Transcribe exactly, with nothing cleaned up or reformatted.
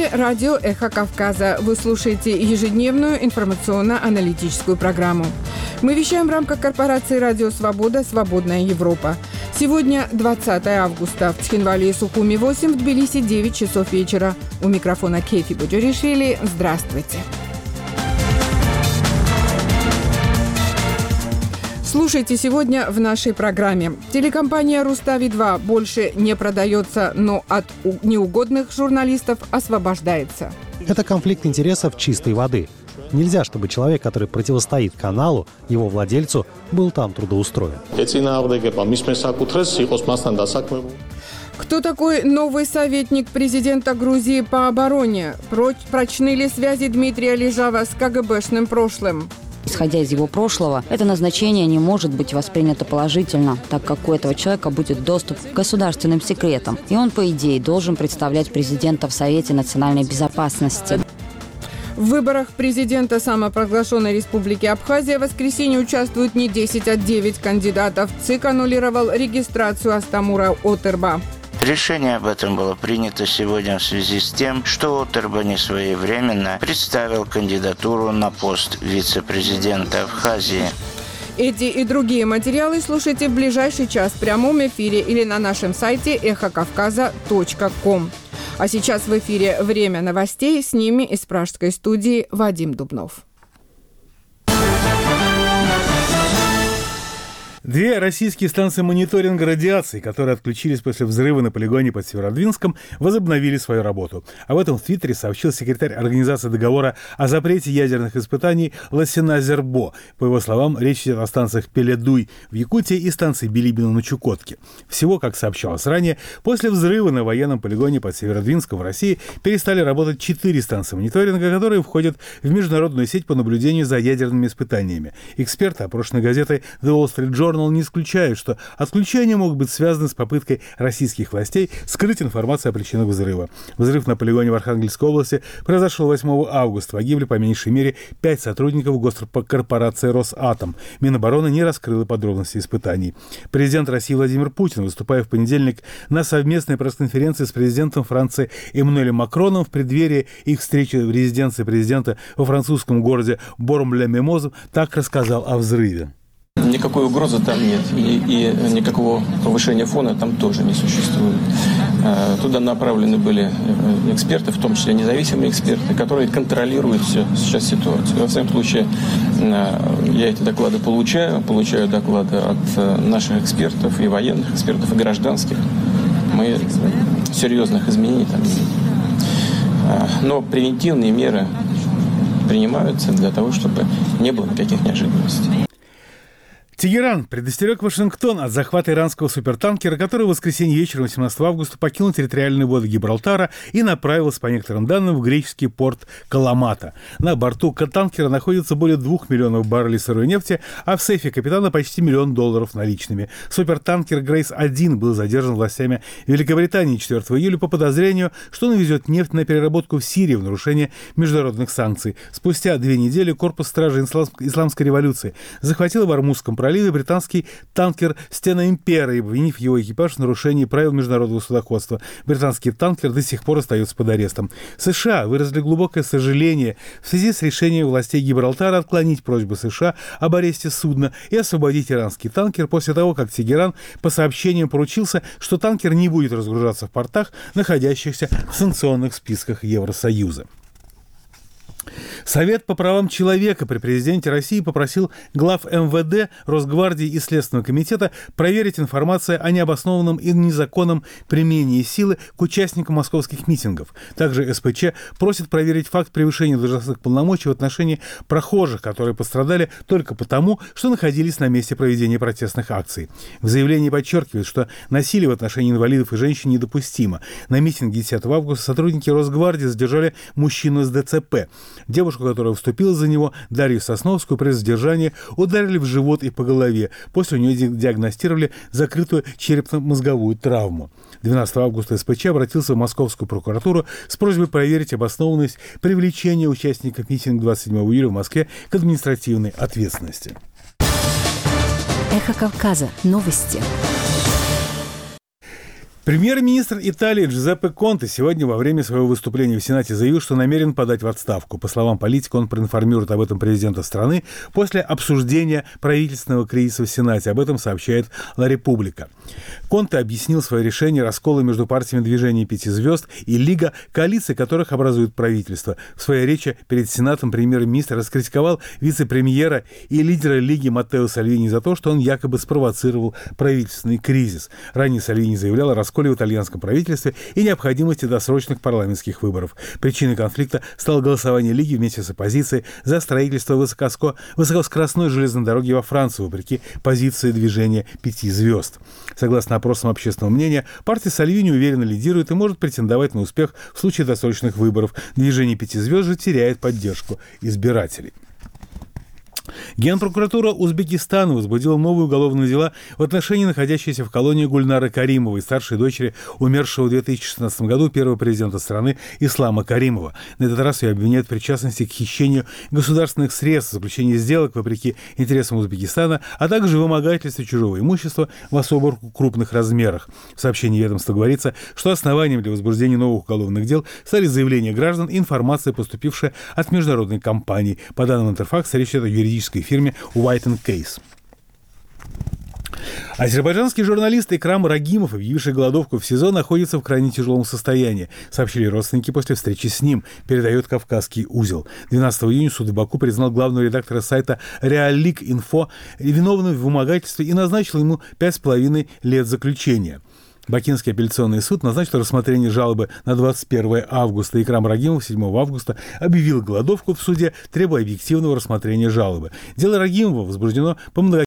эфире радио «Эхо Кавказа». Вы слушаете ежедневную информационно-аналитическую программу. Мы вещаем в рамках корпорации «Радио Свобода. Свободная Европа». Сегодня двадцатое августа. В Цхинвале и Сухуми восемь, в Тбилиси девять часов вечера. У микрофона Кейфи Буджуришвили. Здравствуйте. Слушайте сегодня в нашей программе. Телекомпания «Рустави-два» больше не продается, но от неугодных журналистов освобождается. Это конфликт интересов чистой воды. Нельзя, чтобы человек, который противостоит каналу, его владельцу, был там трудоустроен. Кто такой новый советник президента Грузии по обороне? Прочны ли связи Дмитрия Лежава с КГБшным прошлым? Исходя из его прошлого, это назначение не может быть воспринято положительно, так как у этого человека будет доступ к государственным секретам, и он, по идее, должен представлять президента в Совете национальной безопасности. В выборах президента самопровозглашенной республики Абхазия в воскресенье участвуют не десять, а девять кандидатов. ЦИК аннулировал регистрацию Астамура Отерба. Решение об этом было принято сегодня в связи с тем, что Отерба несвоевременно представил кандидатуру на пост вице-президента Абхазии. Эти и другие материалы слушайте в ближайший час в прямом эфире или на нашем сайте эхо кавказа точка ком. А сейчас в эфире «Время новостей», с ними из пражской студии Вадим Дубнов. Две российские станции мониторинга радиации, которые отключились после взрыва на полигоне под Северодвинском, возобновили свою работу. Об этом в Твиттере сообщил секретарь Организации договора о запрете ядерных испытаний Лосина Зербо. По его словам, речь идет о станциях Пеледуй в Якутии и станции Билибино на Чукотке. Всего, как сообщалось ранее, после взрыва на военном полигоне под Северодвинском в России перестали работать четыре станции мониторинга, которые входят в международную сеть по наблюдению за ядерными испытаниями. Эксперты, опрошенные газетой The Wall Street Journal, не исключают, что отключения могут быть связаны с попыткой российских властей скрыть информацию о причинах взрыва. Взрыв на полигоне в Архангельской области произошел восьмого августа. Погибли по меньшей мере пять сотрудников госкорпорации «Росатом». Минобороны не раскрыла подробности испытаний. Президент России Владимир Путин, выступая в понедельник на совместной пресс-конференции с президентом Франции Эммануэлем Макроном в преддверии их встречи в резиденции президента во французском городе Борм-ля-Мемоз, так рассказал о взрыве. Никакой угрозы там нет, и, и никакого повышения фона там тоже не существует. Туда направлены были эксперты, в том числе независимые эксперты, которые контролируют все, сейчас ситуацию. Во всяком случае, я эти доклады получаю, получаю доклады от наших экспертов, и военных экспертов, и гражданских. Мы серьезных изменений там не видим. Но превентивные меры принимаются для того, чтобы не было никаких неожиданностей. Тегеран предостерег Вашингтон от захвата иранского супертанкера, который в воскресенье вечером восемнадцатого августа покинул территориальные воды Гибралтара и направился, по некоторым данным, в греческий порт Каламата. На борту танкера находится более двух миллионов баррелей сырой нефти, а в сейфе капитана почти миллион долларов наличными. Супертанкер Грейс один был задержан властями Великобритании четвёртого июля по подозрению, что он везет нефть на переработку в Сирии в нарушение международных санкций. Спустя две недели корпус стражи Исламской революции захватил в Ормузском проливе британский танкер «Стена Империи», обвинив его экипаж в нарушении правил международного судоходства. Британский танкер до сих пор остается под арестом. США выразили глубокое сожаление в связи с решением властей Гибралтара отклонить просьбу США об аресте судна и освободить иранский танкер после того, как Тегеран по сообщениям поручился, что танкер не будет разгружаться в портах, находящихся в санкционных списках Евросоюза. Совет по правам человека при президенте России попросил глав эм вэ дэ, Росгвардии и Следственного комитета проверить информацию о необоснованном и незаконном применении силы к участникам московских митингов. Также эс пэ че просит проверить факт превышения должностных полномочий в отношении прохожих, которые пострадали только потому, что находились на месте проведения протестных акций. В заявлении подчеркивают, что насилие в отношении инвалидов и женщин недопустимо. На митинге десятого августа сотрудники Росгвардии задержали мужчину с дэ цэ пэ. Девушку, которая вступила за него, Дарью Сосновскую, при задержании ударили в живот и по голове. После у нее диагностировали закрытую черепно-мозговую травму. двенадцатого августа эс пэ че обратился в Московскую прокуратуру с просьбой проверить обоснованность привлечения участников митинга двадцать седьмого июля в Москве к административной ответственности. Эхо Кавказа. Новости. Премьер-министр Италии Джузеппе Конте сегодня во время своего выступления в Сенате заявил, что намерен подать в отставку. По словам политика, он проинформирует об этом президента страны после обсуждения правительственного кризиса в Сенате. Об этом сообщает «Ла Република». Конте объяснил свое решение раскола между партиями движения «Пяти звезд» и «Лига», коалиции которых образует правительство. В своей речи перед Сенатом премьер-министр раскритиковал вице-премьера и лидера Лиги Маттео Сальвини за то, что он якобы спровоцировал правительственный кризис. Ранее Сальвини заявлял о расколе в итальянском правительстве и необходимости досрочных парламентских выборов. Причиной конфликта стало голосование Лиги вместе с оппозицией за строительство высокоско... высокоскоростной железной дороги во Францию, вопреки позиции движения «Пяти звезд». Согласно опросам общественного мнения, партия Сальвини уверенно лидирует и может претендовать на успех в случае досрочных выборов. Движение «Пяти звезд» же теряет поддержку избирателей. Генпрокуратура Узбекистана возбудила новые уголовные дела в отношении находящейся в колонии Гульнары Каримовой, старшей дочери умершего в две тысячи шестнадцатом году первого президента страны Ислама Каримова. На этот раз ее обвиняют в причастности к хищению государственных средств, заключению сделок вопреки интересам Узбекистана, а также вымогательстве чужого имущества в особо крупных размерах. В сообщении ведомства говорится, что основанием для возбуждения новых уголовных дел стали заявления граждан и информация, поступившая от международной компании. По данным Интерфакса, речь идет о юридической фирме White энд Case. Азербайджанский журналист Икрам Рагимов, объявивший голодовку в СИЗО, находится в крайне тяжелом состоянии, сообщили родственники после встречи с ним, передает «Кавказский узел». двенадцатого июня суд в Баку признал главного редактора сайта Реалик.Инфо виновным в вымогательстве и назначил ему пять с половиной лет заключения. Бакинский апелляционный суд назначил рассмотрение жалобы на двадцать первое августа. Икрам Рагимов седьмого августа объявил голодовку в суде, требуя объективного рассмотрения жалобы. Дело Рагимова возбуждено по многочисленным